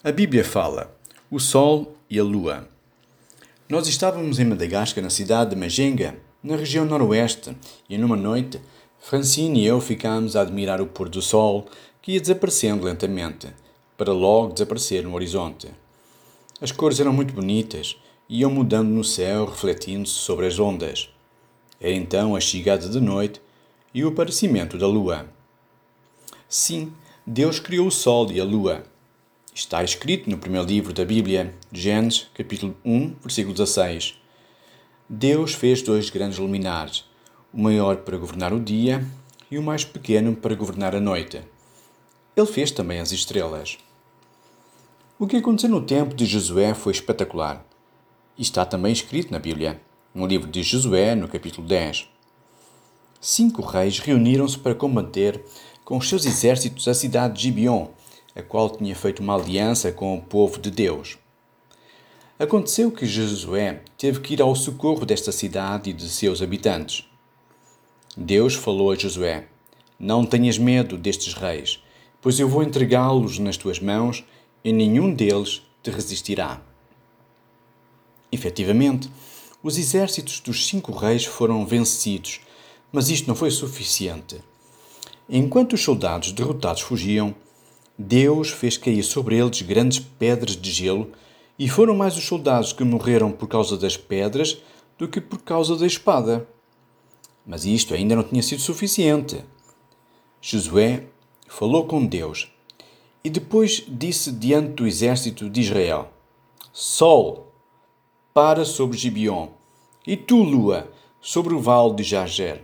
A Bíblia fala: o Sol e a Lua. Nós estávamos em Madagascar, na cidade de Magenga, na região noroeste, e numa noite, Francine e eu ficámos a admirar o pôr do sol, que ia desaparecendo lentamente, para logo desaparecer no horizonte. As cores eram muito bonitas e iam mudando no céu, refletindo-se sobre as ondas. Era então a chegada de noite e o aparecimento da Lua. Sim, Deus criou o Sol e a Lua. Está escrito no primeiro livro da Bíblia, Gênesis, capítulo 1, versículo 16. Deus fez dois grandes luminares, o maior para governar o dia e o mais pequeno para governar a noite. Ele fez também as estrelas. O que aconteceu no tempo de Josué foi espetacular. E está também escrito na Bíblia, no livro de Josué, no capítulo 10. 5 reis reuniram-se para combater com os seus exércitos a cidade de Gibeon, a qual tinha feito uma aliança com o povo de Deus. Aconteceu que Josué teve que ir ao socorro desta cidade e de seus habitantes. Deus falou a Josué: "Não tenhas medo destes reis, pois eu vou entregá-los nas tuas mãos e nenhum deles te resistirá." Efetivamente, os exércitos dos 5 reis foram vencidos, mas isto não foi suficiente. Enquanto os soldados derrotados fugiam, Deus fez cair sobre eles grandes pedras de gelo, e foram mais os soldados que morreram por causa das pedras do que por causa da espada. Mas isto ainda não tinha sido suficiente. Josué falou com Deus e depois disse diante do exército de Israel: "Sol, para sobre Gibeon, e tu, Lua, sobre o vale de Jazer."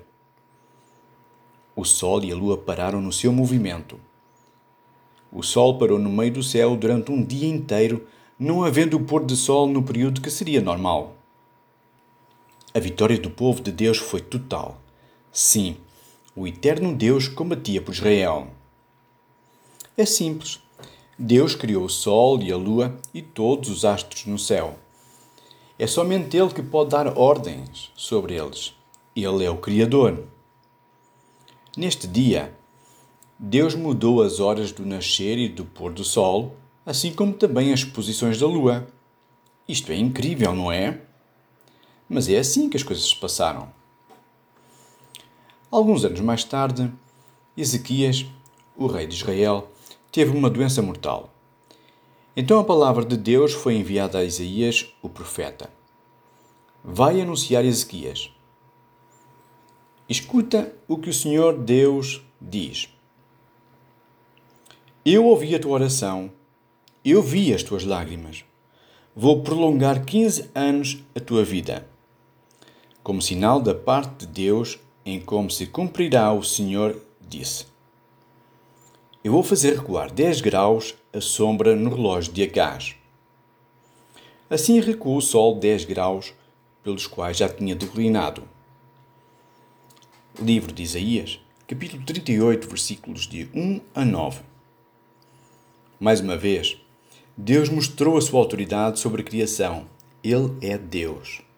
O Sol e a Lua pararam no seu movimento. O Sol parou no meio do céu durante um dia inteiro, não havendo o pôr de sol no período que seria normal. A vitória do povo de Deus foi total. Sim, o eterno Deus combatia por Israel. É simples. Deus criou o Sol e a Lua e todos os astros no céu. É somente Ele que pode dar ordens sobre eles. Ele é o Criador. Neste dia, Deus mudou as horas do nascer e do pôr do sol, assim como também as posições da lua. Isto é incrível, não é? Mas é assim que as coisas se passaram. Alguns anos mais tarde, Ezequias, o rei de Israel, teve uma doença mortal. Então a palavra de Deus foi enviada a Isaías, o profeta. Vai anunciar a Ezequias: "Escuta o que o Senhor Deus diz. Eu ouvi a tua oração, eu vi as tuas lágrimas. Vou prolongar 15 anos a tua vida, como sinal da parte de Deus em como se cumprirá o Senhor disse. Eu vou fazer recuar 10 graus a sombra no relógio de Acaz." Assim recuou o sol 10 graus, pelos quais já tinha declinado. Livro de Isaías, capítulo 38, versículos de 1 a 9. Mais uma vez, Deus mostrou a sua autoridade sobre a criação. Ele é Deus.